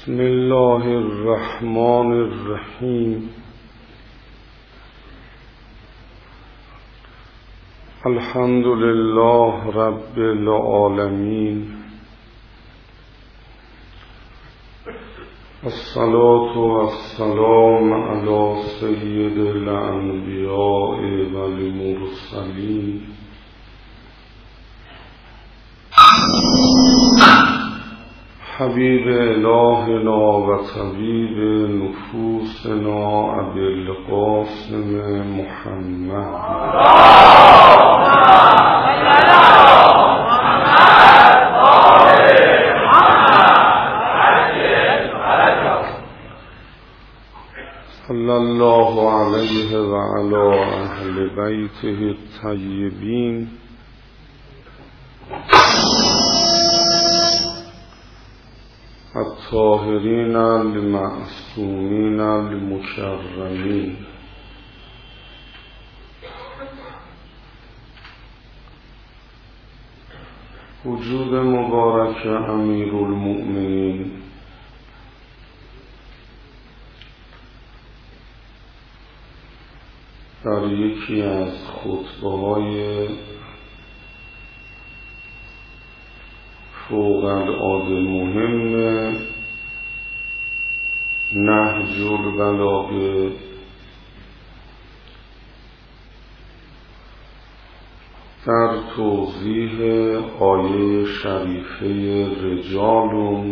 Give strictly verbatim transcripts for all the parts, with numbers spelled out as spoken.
بسم الله الرحمن الرحیم. الحمد لله رب العالمین. الصلاة والسلام علی سید الانبیاء والمرسلین حبیب الهنا و طبیب نفوسنا ابی القاسم محمد. صلی الله علیه و علی اهل بیته الطیبین الطاهرین المعصومین المکرمین. وجود مبارک امیرالمؤمنین در یکی از خطبه‌های فوق العاده مهم نهج البلاغه در توضیح آیه شریفه رجال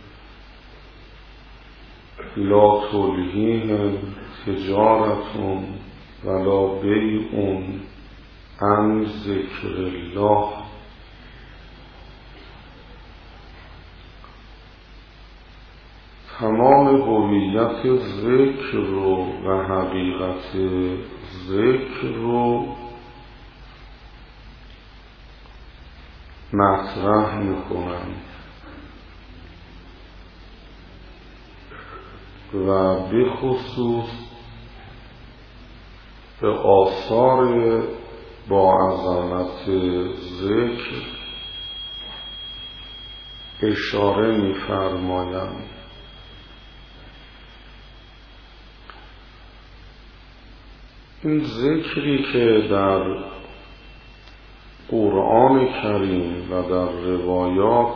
لا تلهیهم تجارة ولا بیع عن ذکر الله تمام هویت ذکر رو و حقیقت ذکر رو مطرح میکنند و به خصوص به آثار با عظمت ذکر اشاره می‌فرمایند. این ذکری که در قرآن کریم و در روایات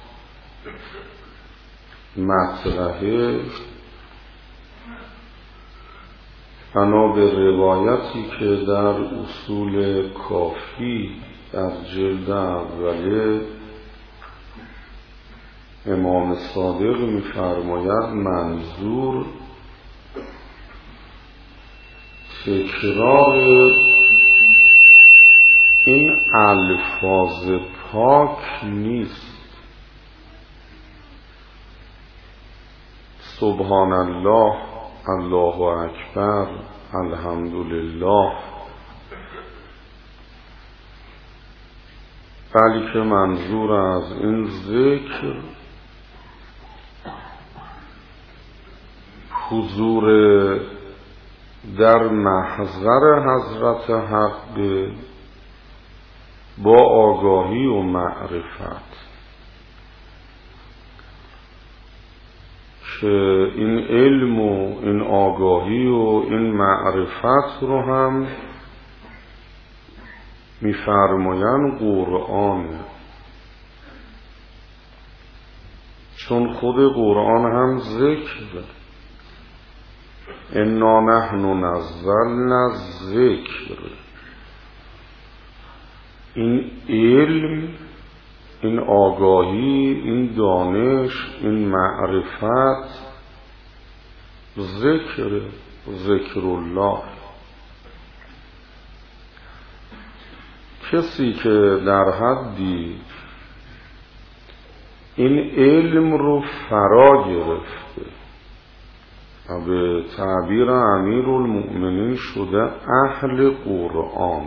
مطرحه بنا به روایتی که در اصول کافی در جلد اوله امام صادق می‌فرماید منظور تکرار این الفاظ پاک نیست. سبحان الله، الله اکبر، الحمدلله، بلکه منظور از این ذکر حضور در محضر حضرت حق با آگاهی و معرفت که این علم و این آگاهی و این معرفت رو هم می‌فرمایند قرآن، چون خود قرآن هم ذکر. انا نحن نزلنا الذکر، این علم، این آگاهی، این دانش، این معرفت ذکر، ذکر الله. کسی که در حدی این علم رو فرا گرفته و به تعبیر امیرالمؤمنین شده اهل قرآن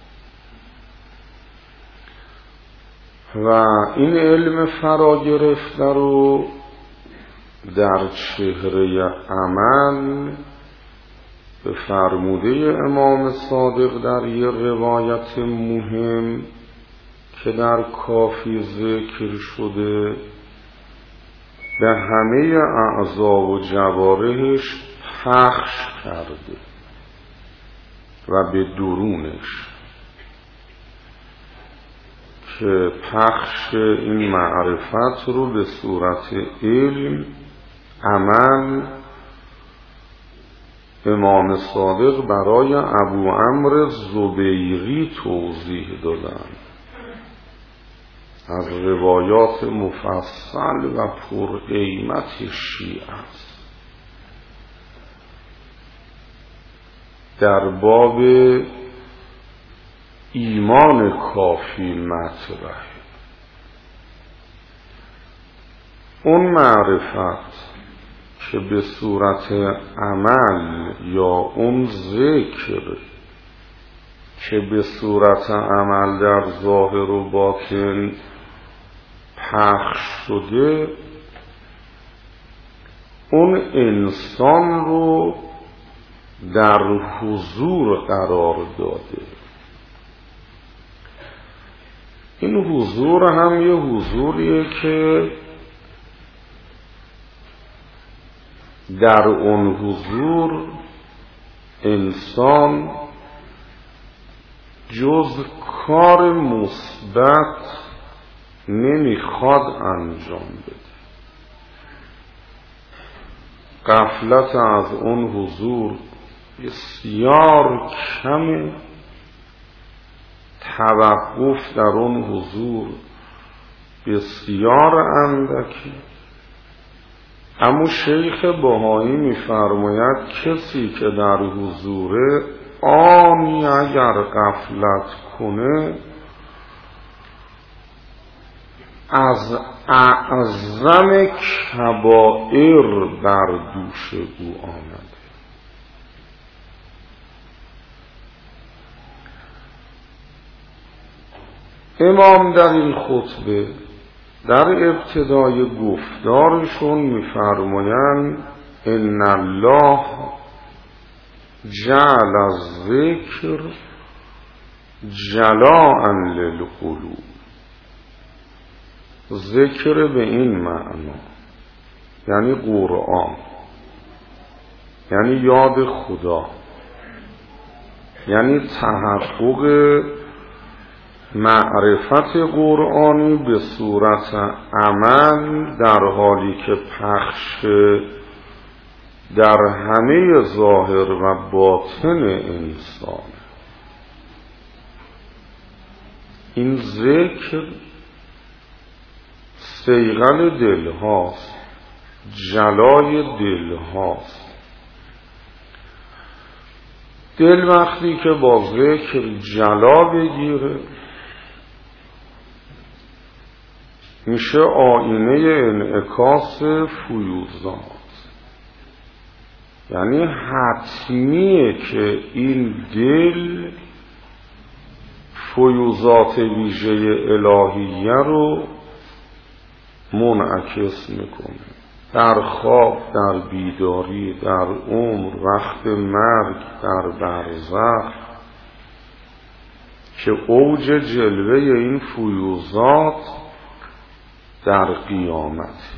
و این علم فرا گرفته رو در چهره عمل به فرموده امام صادق در یه روایت مهم که در کافی ذکر شده به همه اعضا و جوارحش پخش کرده و به درونش، که پخش این معرفت رو به صورت علم، عمل امام صادق برای ابو عمرو زبیری توضیح دادن از روایات مفصل و پر قیمت شیعه است. در باب ایمان کافی مطرحه. اون معرفت که به صورت عمل یا اون ذکر که به صورت عمل در ظاهر و باطن پخش شده، اون انسان رو در حضور قرار داده. این حضور هم یه حضوریه که در اون حضور انسان جز کار مثبت نمیخواد انجام بده. غفلت از اون حضور بسیار کمه، توقف در اون حضور بسیار اندکی. اما شیخ بهایی می‌فرماید کسی که در حضور آنی اگر غفلت کنه از اعظم کبائر بر دوش او آمده. امام در این خطبه در ابتدای گفتارشون می‌فرمایند ان الله جعل الذکر جلاء للقلوب. ذکر به این معنا یعنی قرآن، یعنی یاد خدا، یعنی تحقق معرفت قرآنی به صورت عمل در حالی که پخش در همه ظاهر و باطن انسان. این ذکر صیقل دل هاست، جلای دل هاست. دل وقتی که با ذکر جلا بگیره میشه آینه انعکاس فیوزات. یعنی حتمیه که این دل فیوزات ویژه الهیه رو منعکس میکنه، در خواب، در بیداری، در عمر، وقت مرگ، در برزخ، که اوج جلوه این فیوزات در قیامت.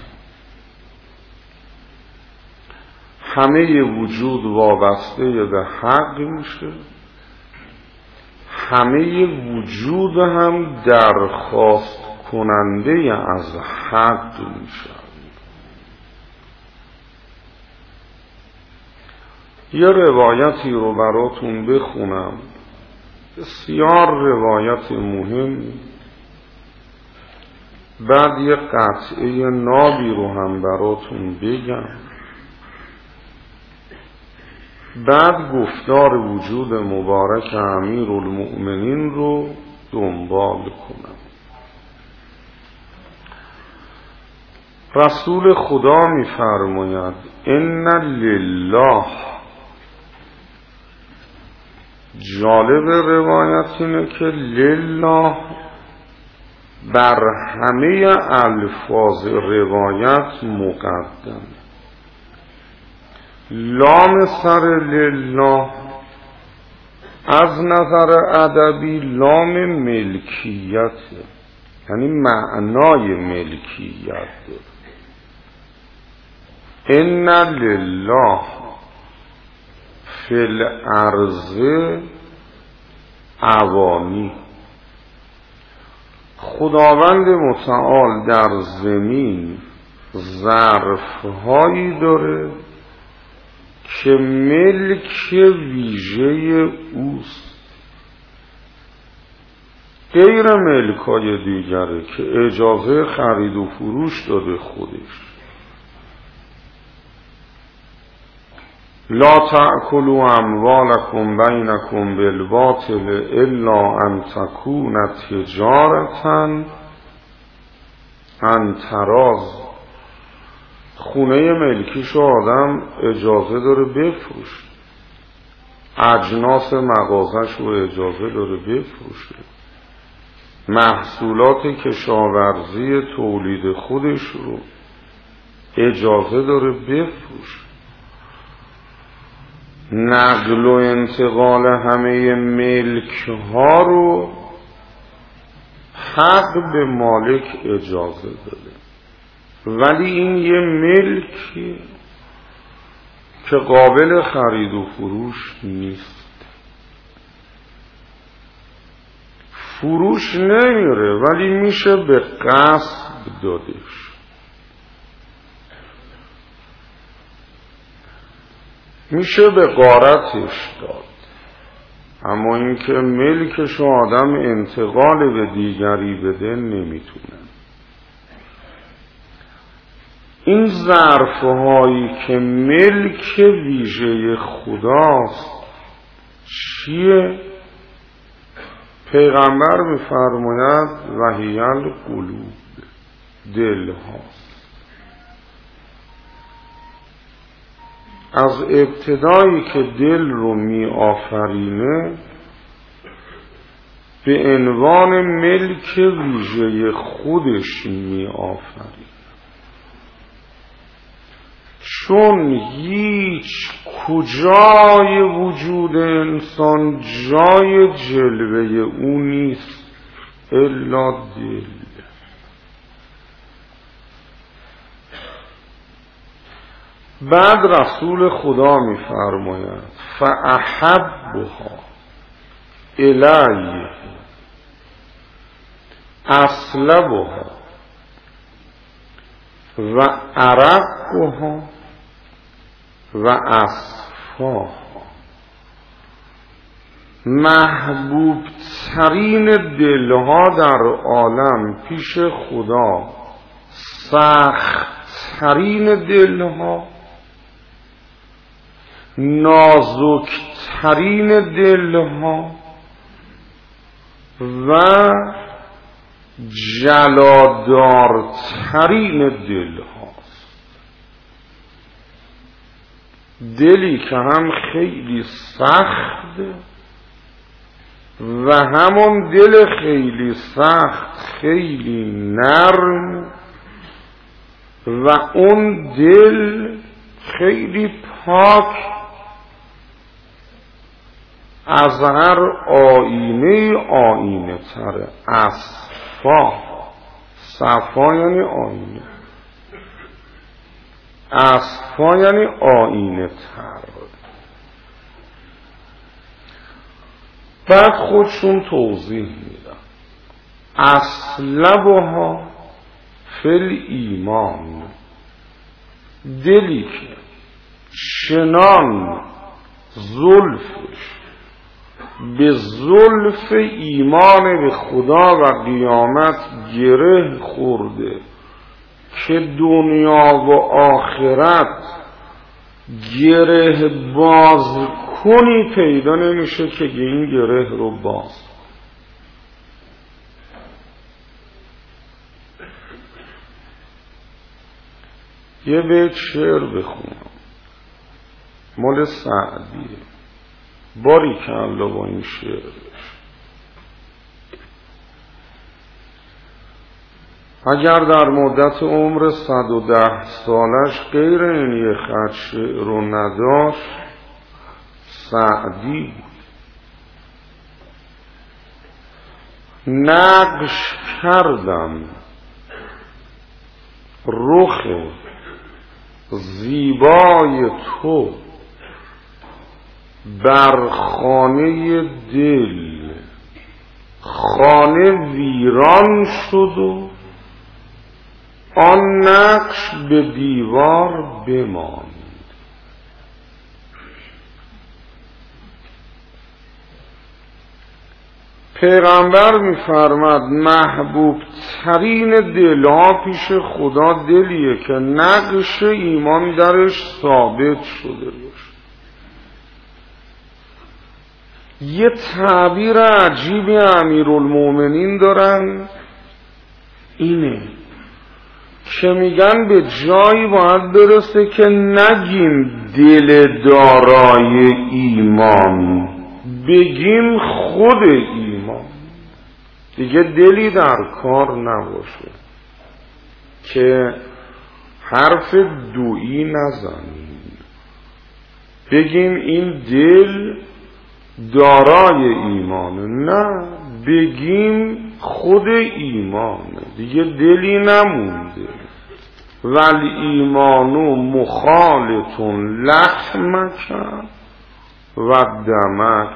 همه وجود وابسته به حق میشه، همه وجود هم درخواست کننده از حق میشه. یه روایتی رو براتون بخونم، بسیار روایت مهم، بعد یه قطعه نابی رو هم براتون بگم، بعد گفتار وجود مبارک امیرالمؤمنین رو دنبال کنم. رسول خدا می‌فرماید ان لله، جالب روایت اینه که لله بر همه الفاظ روایت مقدم. لام سر لله از نظر ادبی لام ملکیت، یعنی معنای ملکیت داره. ان لله فی الارض عوانی، خداوند متعال در زمین ظرفهایی داره که ملک ویژه اوست، غیر ملکای دیگره که اجازه خرید و فروش داده خودش. لا تأکلوا اموالکم بینکم بالباطل الا ان تکون تجارتا عن تراض. خونه ملکیشو آدم اجازه داره بفروشه، اجناس مغازشو اجازه داره بفروشه، محصولات کشاورزی تولید خودش رو اجازه داره بفروشه. نقل و انتقال همه ملک ها رو حق به مالک اجازه داده، ولی این یه ملکی که قابل خرید و فروش نیست. فروش نمیره ولی میشه به غصب دادش. میشه به غارتش داد، اما اینکه ملکش آدم انتقال به دیگری بده نمیتونه. این ظرفهایی که ملک ویژه خداست چیه؟ پیغمبر می‌فرماید وحی القلوب، دل هاست. از ابتدایی که دل رو می آفرینه به عنوان ملک ویژه خودش می آفرینه، چون هیچ کجای وجود انسان جای جلوه او نیست الا دل. بعد رسول خدا می فرماید فاحبها الی اصلبها و عرقها و اصفاها. محبوب ترین دلها در عالم پیش خدا سخت ترین دلها، نازک ترین دلها و جلادار ترین دلهاست. دلی که هم خیلی سخت و همون دل خیلی سخت خیلی نرم و اون دل خیلی پاک از هر آینه آینه تره. اصفا، صفا یعنی آینه، اصفا یعنی آینه تر. بعد خودشون توضیح میدن اصلبها فل ایمان، دلی که چنان زلفش به زلف ایمان به خدا و قیامت گره خورده که دنیا و آخرت گره باز کنی پیدا نمیشه که این گره رو باز. یه بیت شعر بخونم مال سعدیه، باری که الله با این شعرش. اگر در مدت عمر صد و ده سالش غیر این یه خط شعر رو نداشت سعدی بود. نقش کردم رخ زیبای تو بر خانه دل خانه ویران شد و آن نقش به دیوار بماند. پیغمبر می‌فرماد محبوب ترین دلها پیش خدا دلیه که نقش ایمان درش ثابت شده باشه. یه تعبیر عجیبی امیرالمومنین دارن، اینه که میگن به جایی باید برسه که نگیم دل دارای ایمان، بگیم خود ایمان. دیگه دلی در کار نباشه که حرف دویی نزنیم، بگیم این دل دارای ایمانه، نه بگیم خود ایمانه، دیگه دلی نمونده. ولی ایمانو مخالطون لحمک و دمک.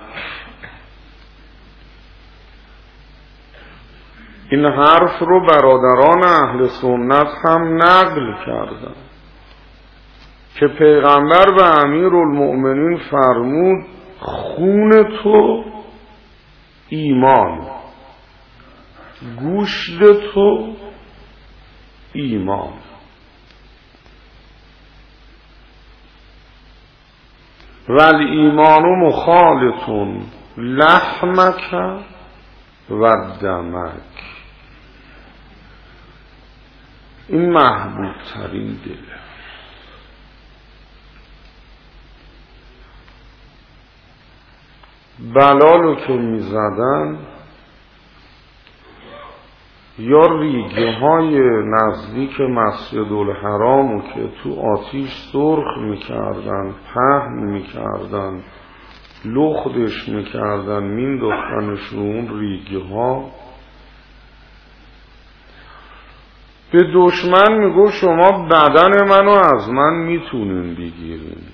این حرف رو برادران اهل سنت هم نقل کردن که پیغمبر به امیرالمؤمنین فرمود خون تو ایمان، گوشت تو ایمان. ولی ایمانو مخالطون لحمک و دمک. این محبوب ترین دله. بلالو که می زدن یا ریگه های نزدیک مسجد الحرامو که تو آتیش سرخ می کردن، پهن می کردن، لختش می کردن، می دختنش رو اون ریگه ها، به دشمن می گفت شما بدن منو از من می تونین بگیرین،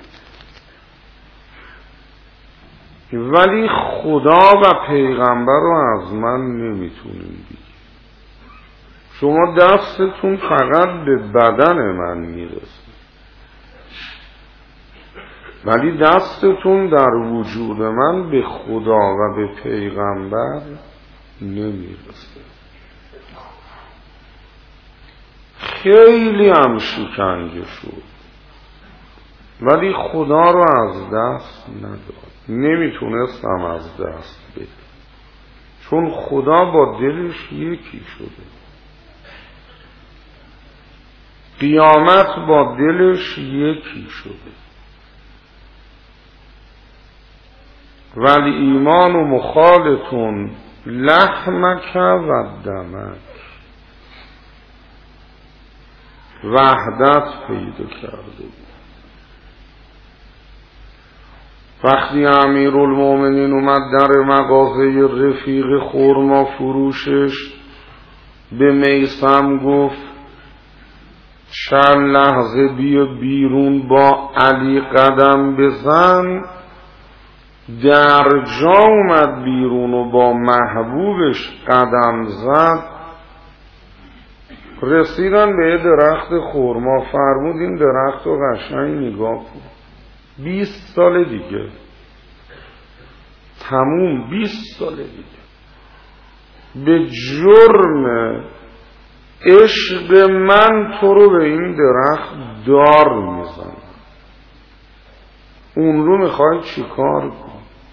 ولی خدا و پیغمبر رو از من نمیتونین بگیرین. شما دستتون فقط به بدن من میرسه، ولی دستتون در وجود من به خدا و به پیغمبر نمیرسه. خیلی هم شکنجه شد ولی خدا رو از دست نداد. نمیتونستم از دست بدم چون خدا با دلش یکی شده. قیامت با دلش یکی شده. ولی ایمان و مخالطون لحمک و دمک. وحدت پیدا کرده بود. وقتی امیرالمومنین اومد در مغازه رفیق خرما فروشش، به میثم گفت چند لحظه بیا بیرون با علی قدم بزن. در جا اومد بیرون و با محبوبش قدم زد. رسیدن به یه درخت خرما، فرمود این درخت رو قشنگ نگاه کن، بیست سال دیگه تموم، بیست سال دیگه به جرم عشق من تو رو به این درخت دار میزنم. اون رو میخوای چی کار کن؟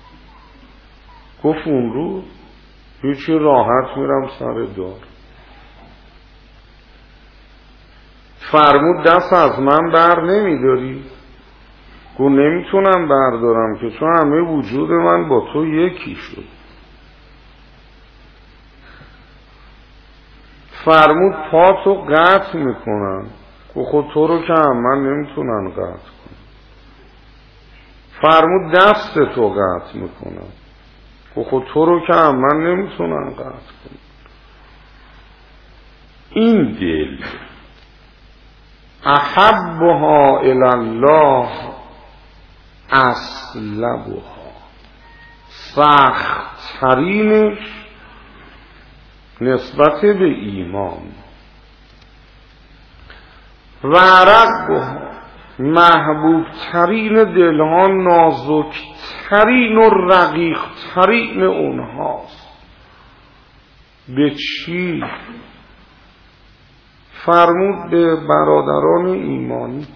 گفت اون رو هیچی، راحت میرم سر دار. فرمود دست از من بر نمیداری؟ گفت نمیتونم بردارم که چون همه وجود من با تو یکی شد. فرمود پا تو قطع میکنم. گفت خود تو رو که هم من نمیتونن قطع کنم. فرمود دست تو قطع میکنم. گفت خود تو رو که هم من نمیتونن قطع کنم. این دل احبها الی الله اسلبها، سخت ترینش نسبت به ایمان. و رقها، محبوب ترین دلها نازک ترین و رقیق ترین اونهاست. به چی؟ فرمود به برادران ایمانی.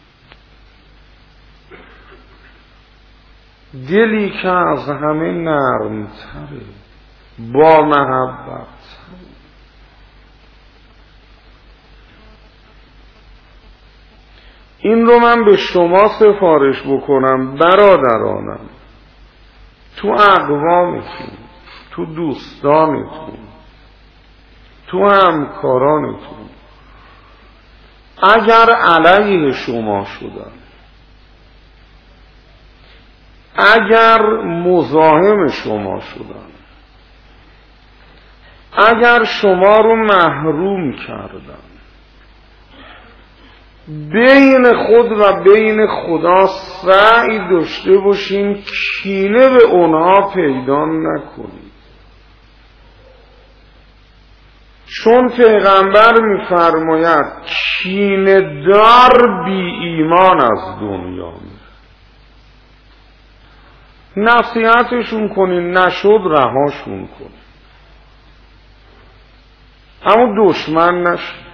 دلی که از همه نرمتره، با محبت. این رو من به شما سفارش بکنم برادرانم، تو اقوامتون، تو دوستانتون، تو همکارانتون، اگر علیه شما شدن، اگر مزاحم شما شدن، اگر شما رو محروم کردن، بین خود و بین خدا سعی داشته باشین کینه به اونها پیدا نکنید. چون پیغمبر میفرماید کینه دار بی ایمان از دنیا میره. نصیحتشون کنین، نشد رهاشون کنین، اما دشمن نشد.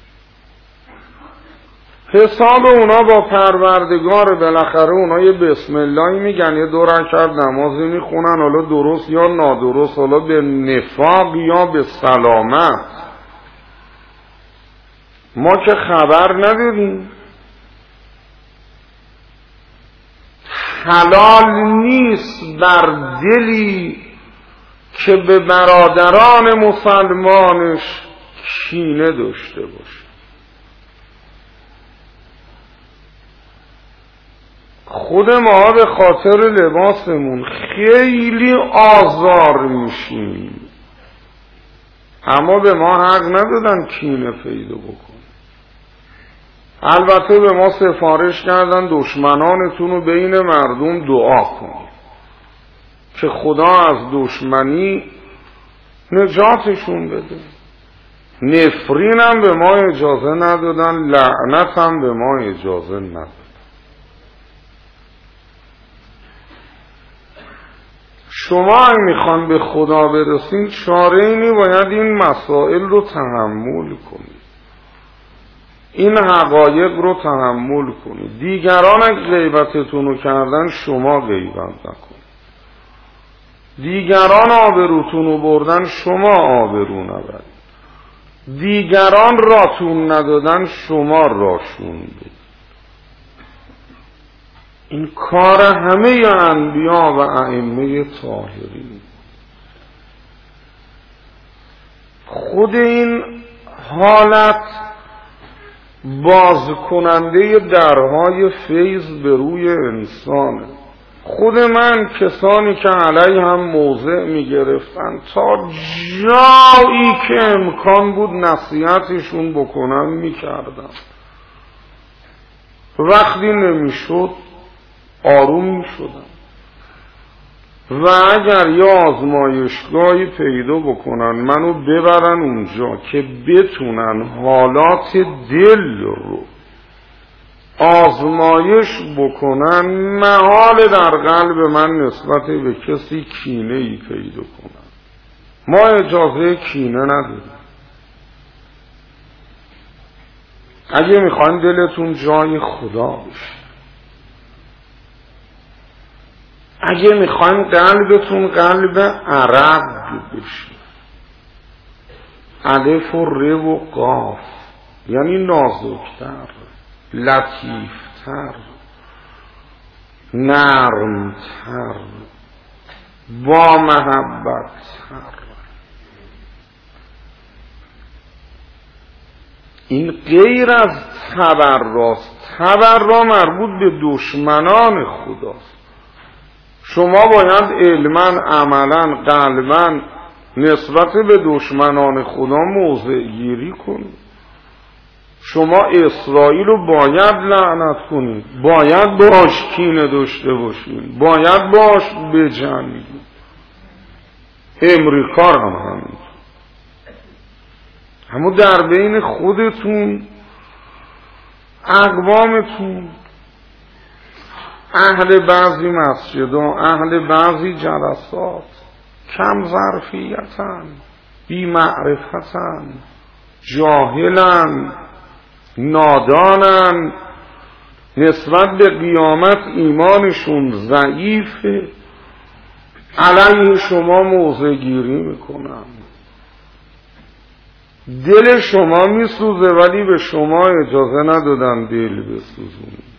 حساب اونا با پروردگار، بالاخره اونا یه بسم الله میگن، یه دو رکعت نمازی میخونن، حالا درست یا نادرست، حالا به نفاق یا به سلامت، ما که خبر نداریم. حلال نیست بر دلی که به برادران مسلمانش کینه داشته باشه. خود ما به خاطر لباسمون خیلی آزار میشیم، اما به ما حق ندادن کینه پیدا بکنیم. البته به ما سفارش کردن دشمنانتون رو بین مردم دعا کنید که خدا از دشمنی نجاتشون بده. نفرین هم به ما اجازه ندادن، لعنت هم به ما اجازه ندادن. شما اگه میخوان به خدا برسین، چاره اینی باید این مسائل رو تحمل کنید، این حقایق رو تحمل کنید. دیگران اگه غیبتتون رو کردن، شما غیبت نکنید. دیگران آبروتون رو بردن، شما آبرو نبرید. دیگران راتون ندادن، شما راشون بدید. این کار همه انبیا و ائمه طاهرین. خود این حالت باز کننده درهای فیض به روی انسانه. خود من کسانی که علیه هم موضع می گرفتن، تا جایی که امکان بود نصیحتشون بکنم می کردم. وقتی نمی شد آروم می شدم. و اگر یه آزمایشگاهی پیدا بکنن، منو ببرن اونجا که بتونن حالات دل رو آزمایش بکنن، محال در قلب من نسبت به کسی کینه ای پیدا کنن. ما اجازه کینه نداریم. اگه میخواین دلتون جای خدا بشه، اگه میخواین قلبتون قلب عرب بشه، الف و ر و قاف، یعنی نازکتر، لطیفتر، نرمتر، با محبتتر. این غیر از تبراست. تبرا مربوط به دشمنان خداست. شما باید علما، عملا، قلبا نسبت به دشمنان خدا موضع گیری کنید. شما اسرائیل رو باید لعنت کنید، باید باش کینه داشته باشید، باید باش بجنگید. امریکا هم همین. اما در بین خودتون، اقوامتون، اهل بعضی مسجدها، اهل بعضی جلسات کم ظرفیتن، بی معرفتن، جاهلن، نادانن، نسبت به قیامت ایمانشون ضعیفه، علیه شما موضع گیری میکنن. دل شما میسوزه ولی به شما اجازه ندادن دل بسوزونید.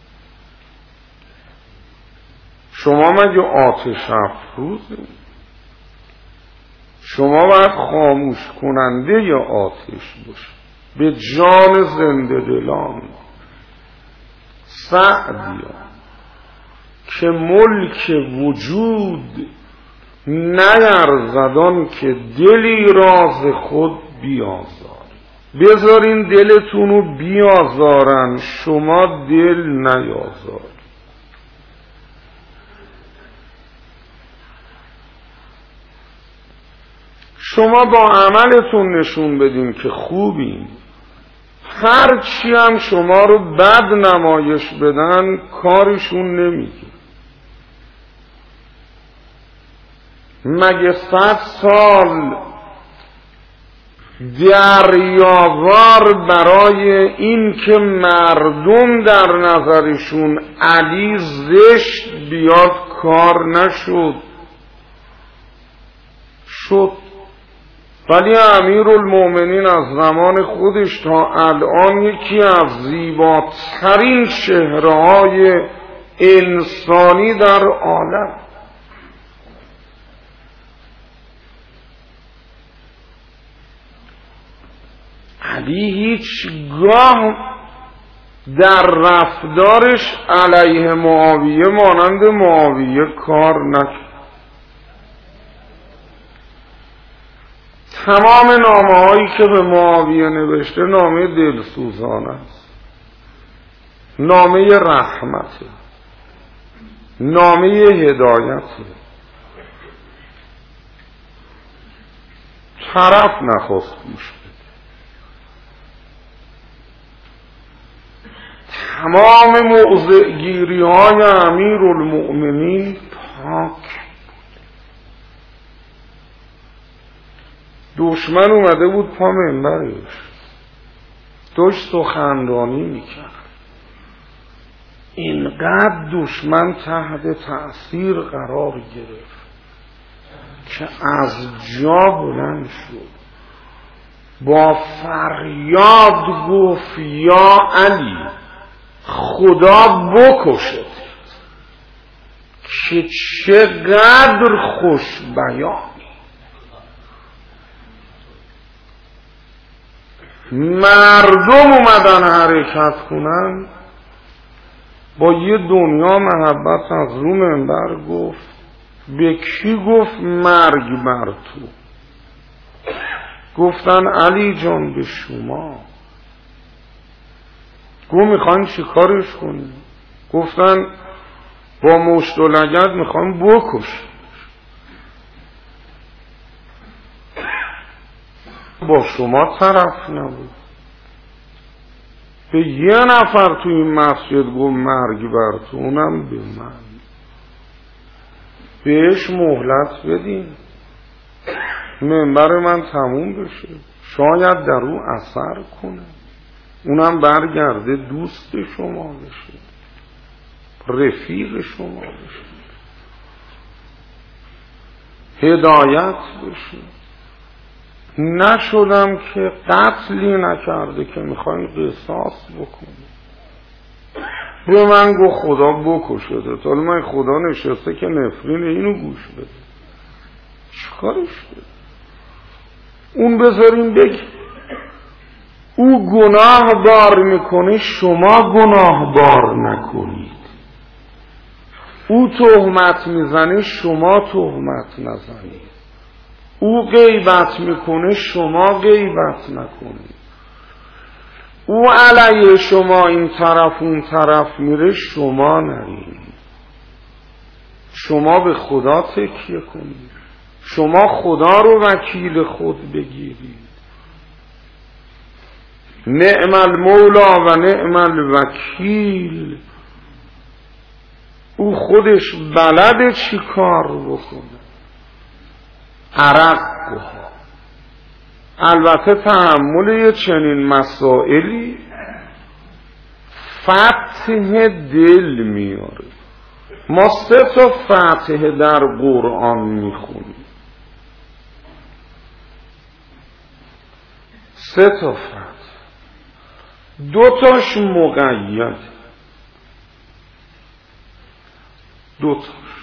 شما مگه آتش افروزید؟ شما باید خاموش کننده یا آتش باشید به جان زنده دلان. سعدیا که ملک وجود نیرزدان که دلی راز خود بیازار. بذارین دلتونو بیازارن، شما دل نیازار. شما با عملتون نشون بدین که خوبین. هر چی هم شما رو بد نمایش بدن کارشون نمیگه. مگه صد سال دریاوار برای این که مردم در نظرشون علی زشت بیاد کار نشد؟ شد. ولی امیرالمومنین از زمان خودش تا الان یکی از زیباترین چهره‌های انسانی در عالم. علی هیچگاه در رفتارش علیه معاویه مانند معاویه کار نکرد. تمام نامه هایی که به معاویه نوشته نامه دلسوزانه است، نامه رحمته، نامه هدایته. طرف نخواست گوش بده. تمام موضعگیری های امیرالمؤمنین پاک. دشمن اومده بود پا منبرش، داشت سخنرانی میکرد. اینقدر دشمن تحت تأثیر قرار گرفت که از جا بلند شد، با فریاد گفت یا علی خدا بکشد. که چقدر خوش بیان. مردم اومدن حرکت کنن، با یه دنیا محبت از رو منبر گفت. به کی گفت؟ مرگ بر تو. گفتن علی جان به شما. گفت میخواین چی کارش کنیم؟ گفتن با مشت و لگد میخوایم بکشیم. با شما طرف نبود. به یه نفر تو این مسجد گفت مرگ بر تو، اونم به من. بهش مهلت بدین، منبر من تموم بشه، شاید در او اثر کنه، اونم برگرده دوست شما بشه، رفیق شما بشه، هدایت بشه. نشدم که قتلی نکرده که میخواین قصاص بکنی. به من گفت خدا بکشده. تا من خدا نشسته که نفرین اینو گوش بده. چیکارش بده؟ اون بذاریم بگی او گناه بار میکنه، شما گناه بار نکنید. او تهمت میزنه، شما تهمت نزنید. او غیبت میکنه، شما غیبت نکنید. او علیه شما این طرف اون طرف میره، شما نرین. شما به خدا تکیه کنید، شما خدا رو وکیل خود بگیرید. نعم المولا و نعم الوکیل. او خودش بلده چی کار بکنه. عرق ها. البته تحمل یه چنین مسائلی فتح دل میاره. ما سه تا فتح در قرآن میخونیم، سه تا فتح، دو تاش مقید، دو تاش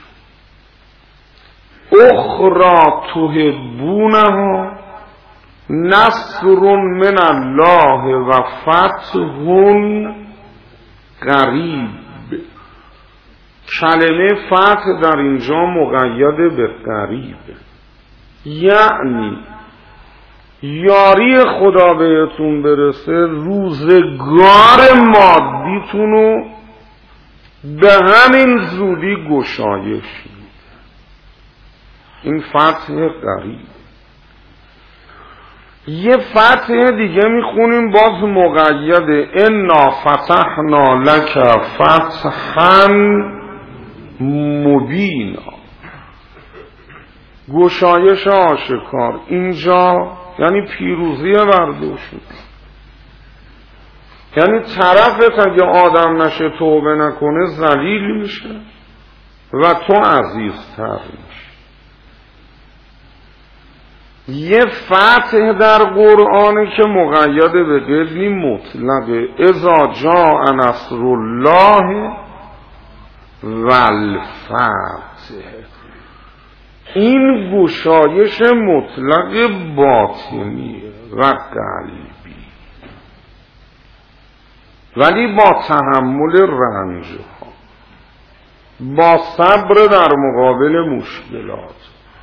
اخرى تحبونها نصر من الله و فتح قریب. کلمه فتح در اینجا مقید به قریب، یعنی یاری خدا بهتون برسه، روزگار مادیتونو به همین زودی گشایش میده. این فتح قریب. یه فتح دیگه میخونیم باز مقید، انا فتحنا لک فتحا مبینا، گشایش آشکار. اینجا یعنی پیروزی برداشت، یعنی طرفت اگه آدم نشه توبه نکنه ذلیل میشه و تو عزیزتر میشه. یه فتح در قرآنه که مقید به قیدی مطلقه، اذا جاء نصر الله والفتح. این گشایش مطلق باطنیه و قلبی، ولی با تحمل رنج ها، با صبر در مقابل مشکلات،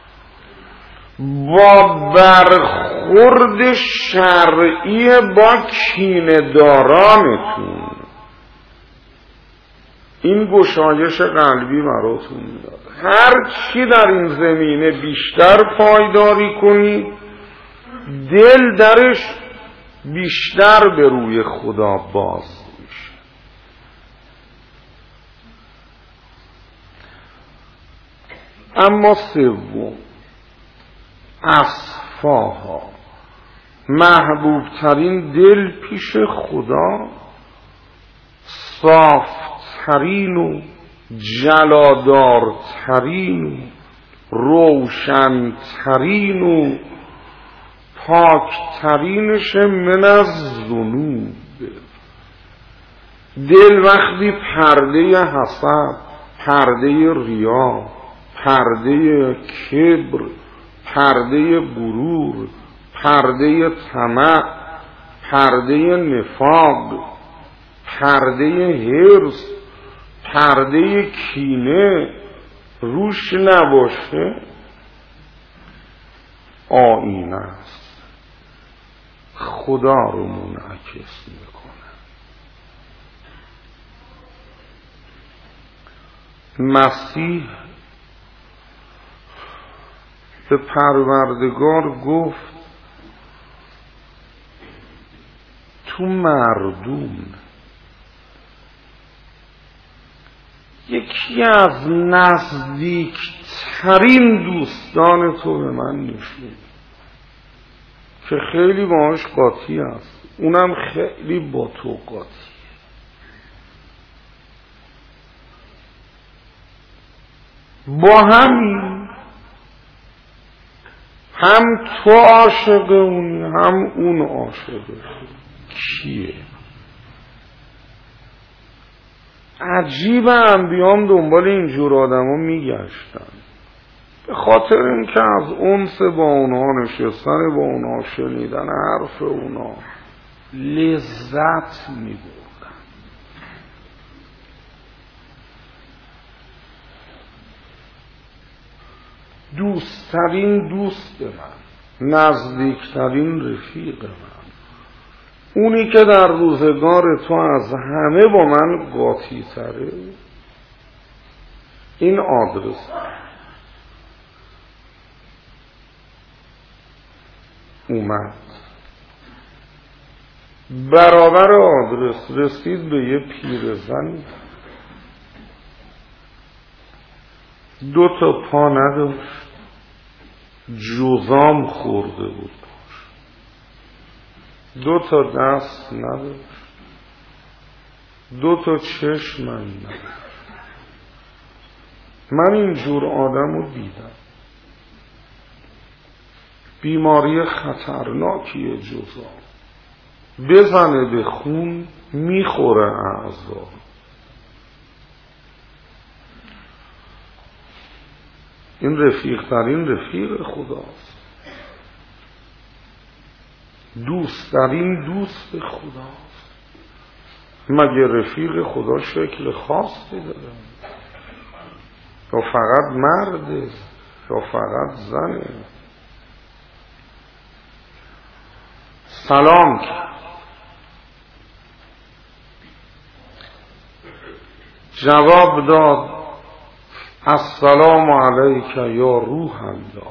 با برخورد شرعی با کینه‌دارانتون. این گشایش قلبی براتون میاد. هر چی در این زمینه بیشتر پایداری کنید، دل درش بیشتر به روی خدا باز میشه. اما سوم، اصفاها، محبوب ترین دل پیش خدا، صاف ترین و جلادارترین و روشنترین و پاکترینش من از ذنوب. دل وقتی پرده حسد، پرده ریا، پرده کبر، پرده غرور، پرده طمع، پرده نفاق، پرده حرص، پرده کینه روش نباشه، آینه است، خدا رو منعکس میکنه. مسیح به پروردگار گفت تو مردم یکی از نزدیکترین دوستان تو به من نشون که خیلی باهاش قاطی است، اونم خیلی با تو قاطی. با همین هم تو عاشق اونی هم اون عاشق کیه؟ عجیب، انبیام دنبال اینجور آدم ها میگشتن به خاطر اینکه از انس با اونها نشستن، با اونها شنیدن حرف اونها لذت میبردن. دوستترین دوست من، نزدیکترین رفیق من، اونی که در روزگار تو از همه با من قاطی تره، این آدرس اومد برابر آدرس، رسید به یه پیرزنی دو تا پا نداشت، جذام خورده بود، دو تا دست نداشت، دو تا چشم نداشت. من اینجور آدم رو دیدم. بیماری خطرناکیه جذام، بزنه به خون میخوره اعضا. این رفیق ترین رفیق خداست، دوست ترین دوست خداست. مگه رفیق خدا شکل خاصی داره؟ یا فقط مرده یا فقط زنه؟ سلام کرد، جواب داد السلام علیک یا روح الله.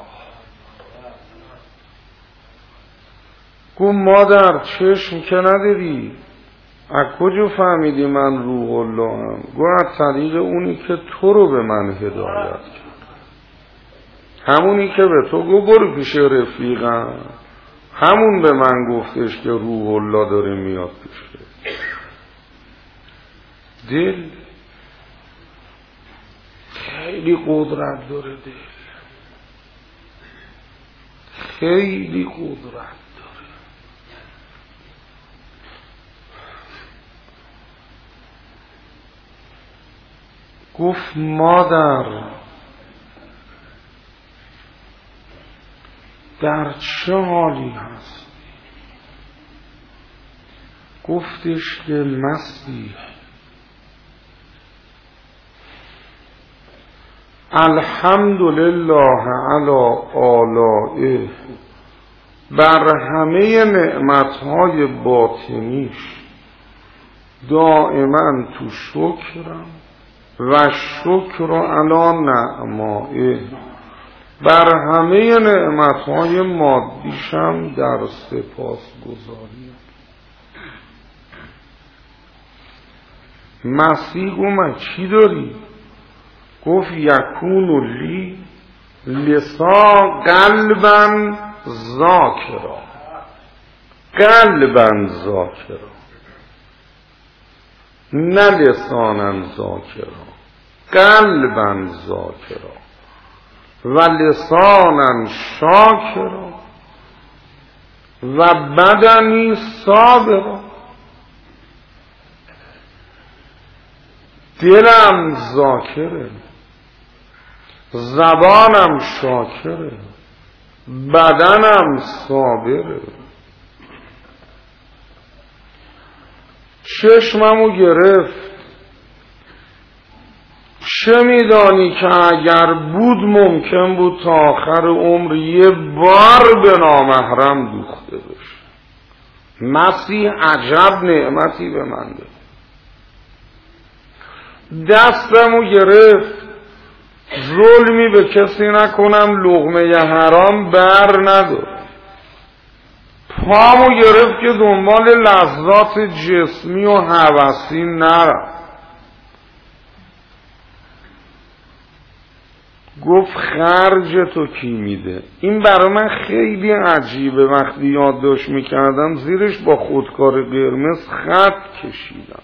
گفت مادر چشم که نداری، از کجا فهمیدی من روح الله هم؟ گفت از طریق اونی که تو رو به من هدایت کرد، همونی که به تو گفت برو پیش رفیقم، همون به من گفتش که روح الله داره میاد پیش. دل خیلی قدرت داره، دل خیلی قدرت داره. گفت مادر در چه حالی هست؟ گفتش که مسیح الحمدلله علی آلائه، بر همه نعمتهای باطنیش دائما تو شکرم و شکر علی نعمائه، بر همه نعمتهای مادیشم در سپاس گذاریم. مسیح گفت چی داری؟ گفت یکون لی لسان قلبا ذاکرا، قلبا ذاکرا، نه لسانا ذاکرا، قلبا ذاکرا و لسانا شاکرا و بدنی صابرا. دلم ذاکره، زبانم شاکره، بدنم صابره. چشممو گرفت، چه میدانی که اگر بود ممکن بود تا آخر عمر یه بار به نامحرم دوخته بشه. مسیح عجب نعمتی به من داد. دستمو گرفت، ظلمی به کسی نکنم، لقمه حرام بر ندار. پامو گرفت که دنبال لذات جسمی و هوسی نرم. گفت خرج تو کی میده؟ این برای من خیلی عجیبه. وقتی یادداشت میکردم زیرش با خودکار قرمز خط کشیدم.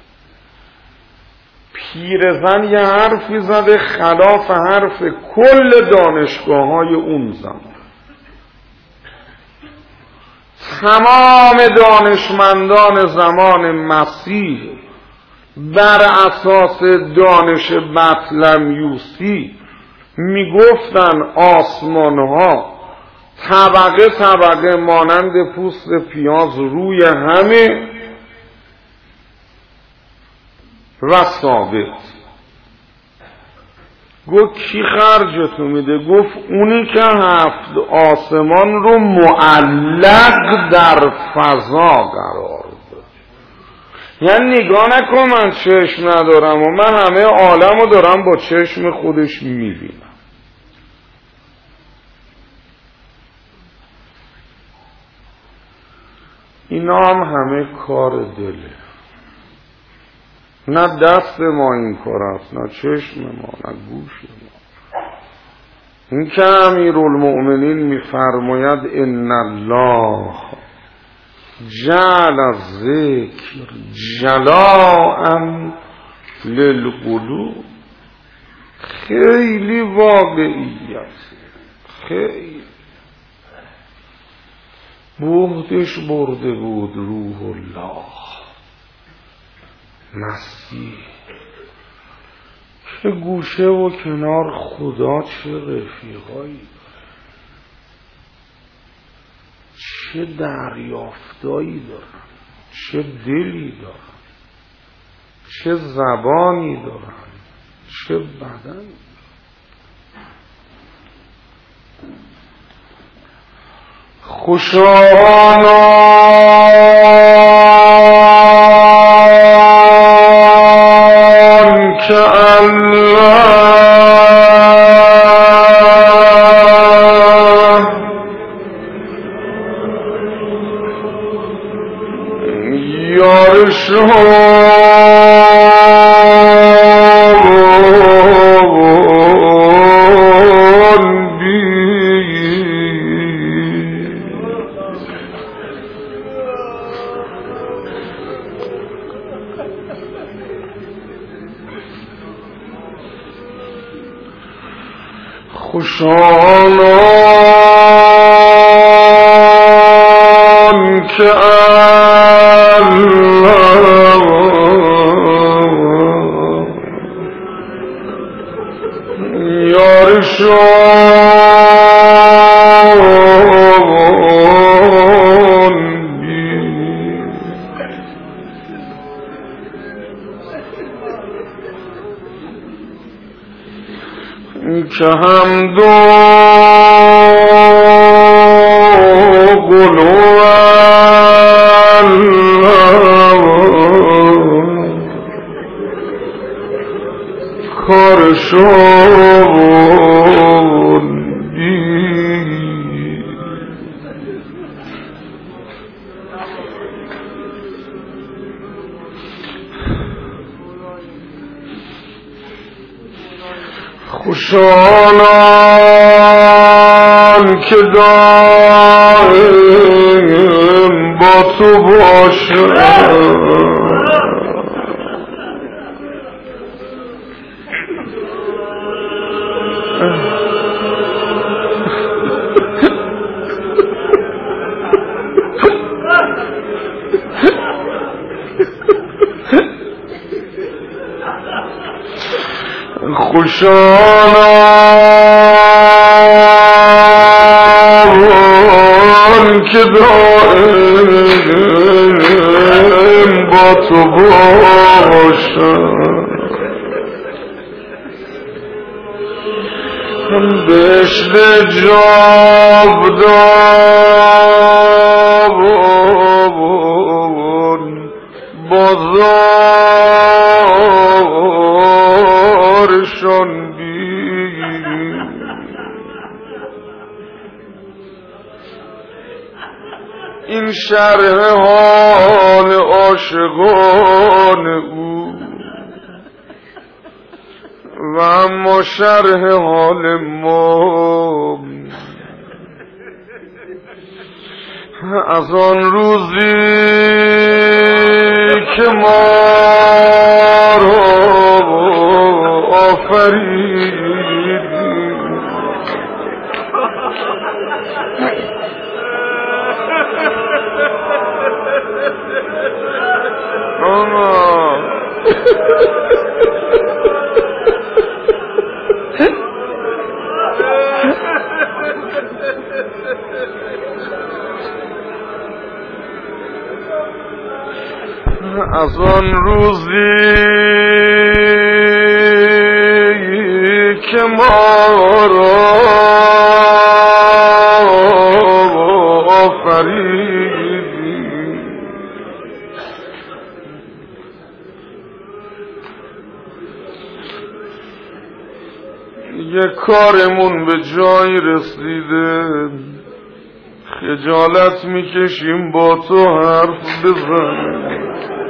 پیرزن یه حرفی زده خلاف حرف کل دانشگاه های اون زمان. تمام دانشمندان زمان مسیح بر اساس دانش بطلمیوسی میگفتن آسمان ها طبقه طبقه مانند پوست پیاز روی همه و ثابت. گفت کی خرجتو میده؟ گفت اونی که هفت آسمان رو معلق در فضا قرار داد. یعنی نگاه نکن من چشم ندارم و من همه عالم رو دارم با چشم خودش میبینم. اینا هم همه کار دله، نه دست ما این کار است، نه چشم ما، نه گوش ما. این که امیرالمؤمنین میفرماید ان الله جعل الذکر جلاء للقلوب، خیلی واقعیت، خیلی بودش برده بود روح الله مسیح که گوشه و کنار خدا چه رفیقایی داره، چه دریافتایی دارن، چه دلی دارن، چه زبانی دارن، چه بدنی. خوشانان که الله یارشون خوشانان که الله یارشون بی که هم دو قلوب کارشون دید. خوشانان که دائم با تو باشند، خوشانان که دائم با تو باشند، بهشت جاودان بازارشان بید. این شرح حال عاشقان او و اما شرح حال ما از آن روزی که ما را آفریدی آما از آن روزی که ما را آفریدی یه کارمون به جایی رسیده، خجالت میکشیم با تو حرف بزنیم.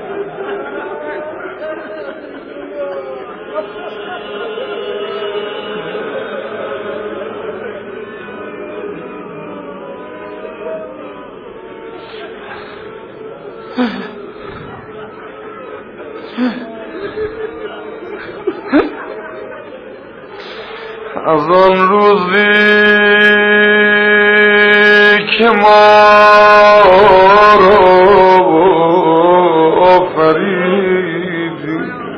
از آن روزی که ما را آفریدی،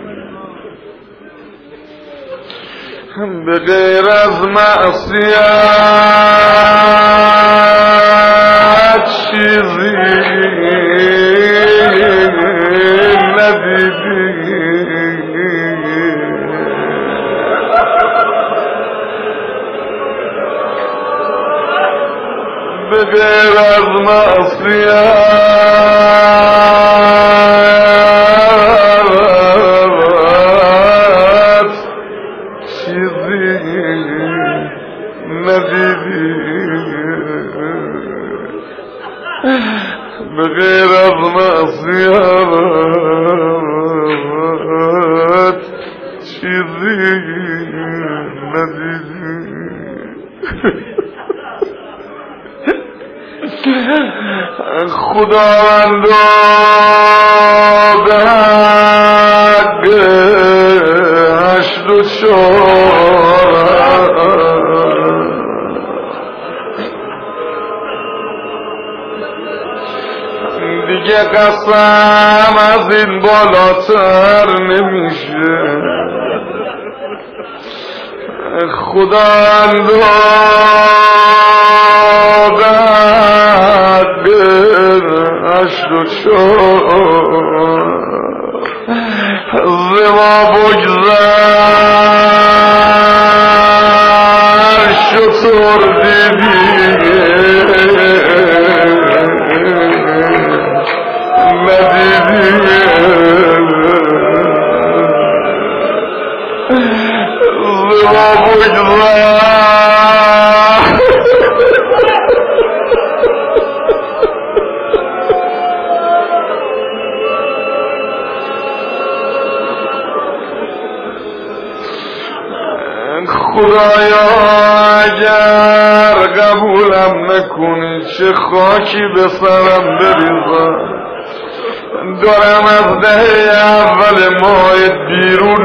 به غیر از معصیت چیزی ندیدی. به غیر از معصیت چیزی ندیدی. به غیر از معصیت چیزی ندیدی. خداوندا به حق هشت و چهار دیگه قسم از این بالاتر نمیشه. خداوندا به حق هشت و چهار زما بگذر شطور دیدی ندیدی. زما بگذر خدایا اگر قبولم نکنی چه خاکی به سرم بریزم. دارم از دهه اول ماه بیرون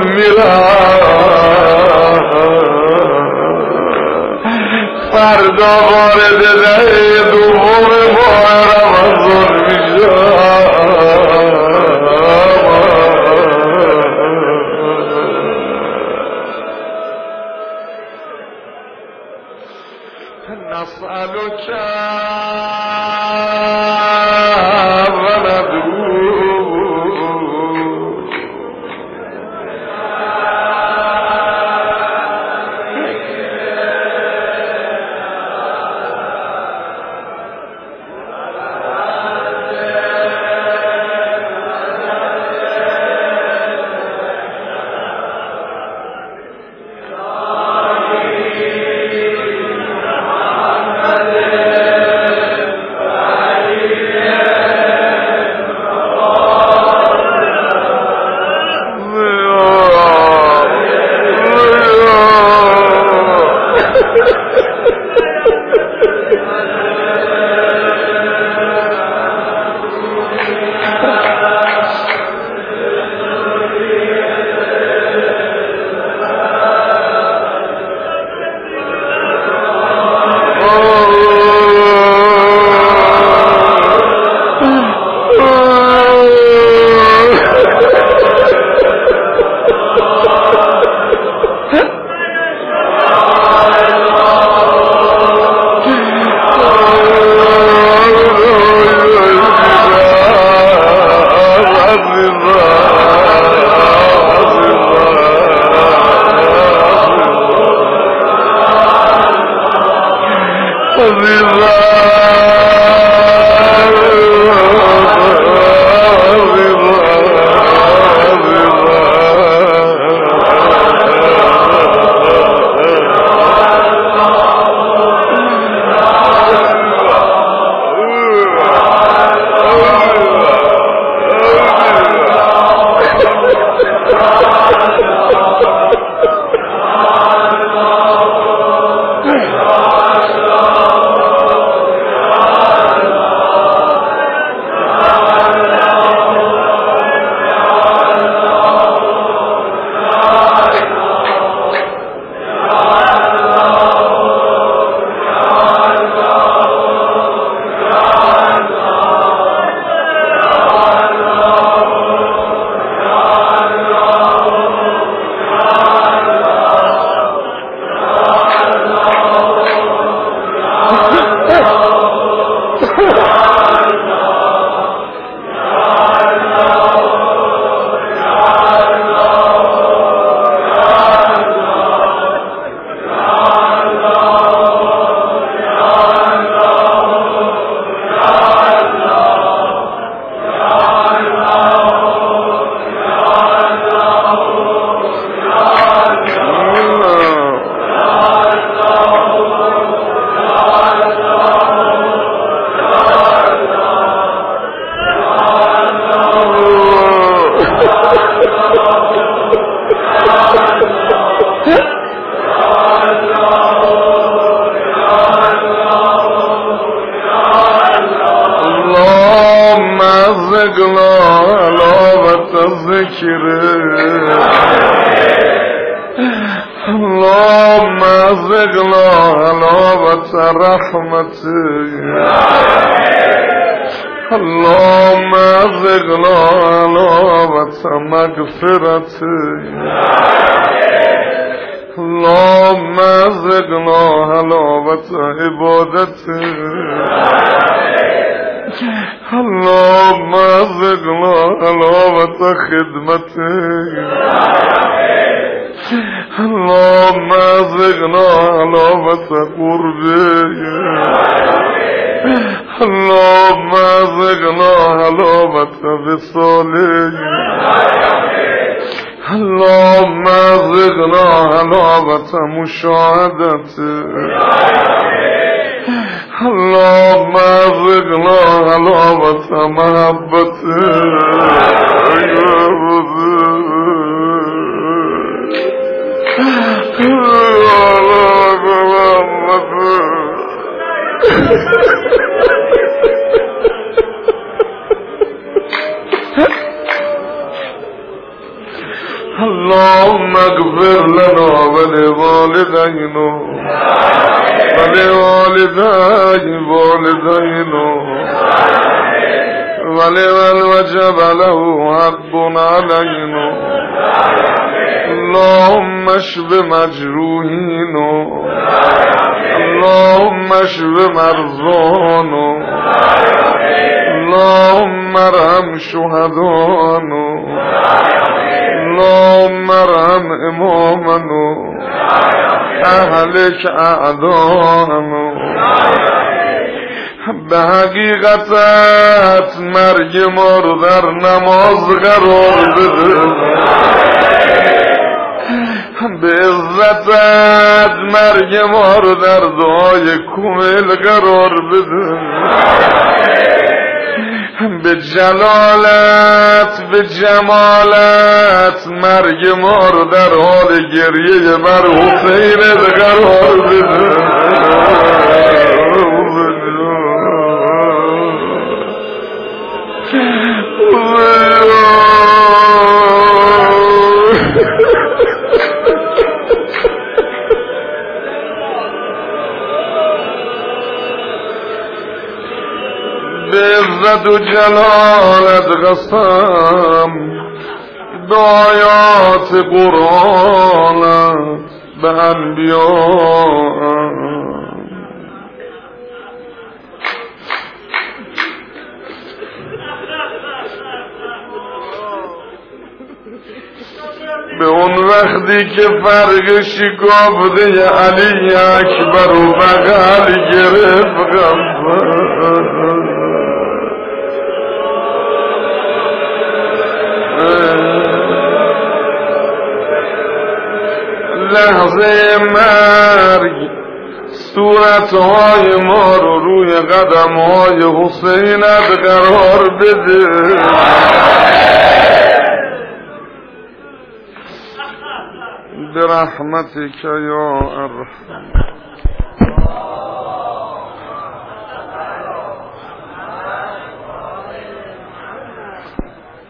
میرم، فردا وارد دهه دوم ماه رمضان میشم. نسألك ازقنا حلاوت رحمتك اللهم ازقنا حلاوت مغفرتك اللهم ازقنا حلاوت عبادتك اللهم ازقنا حلاوت خدمتك اللهم ازقنا حلاوت قربك اللهم ازقنا حلاوت وصالك اللهم ازقنا حلاوت مشاهدتك اللهم ازقنا حلاوت اللهم اغفر لنا ولوالدينا ولوالدي والدينا ولمن وجب له حق علينا اللهم اشف مجروحينا اللهم اشف مرضانا اللهم ارحم شهدانا اللهم ارحم امامنا اهلك اعدانا به حقیقت مرگ ما رو در نماز قرار بده به عزتت مرگ ما رو در دعای کامل قرار بده به جلالت به جمالت مرگ ما رو در حال گریه بر حسین قرار بده به عزت و جلالت قسم به آیات قرآنت به انبیاء به اون وقتی که فرق شکافته علی اکبر و بغل گرفت غمبر لحظه مرگ صورتهای ما رو روی قدمهای حسینت قرار بده برحمتك یا ارحم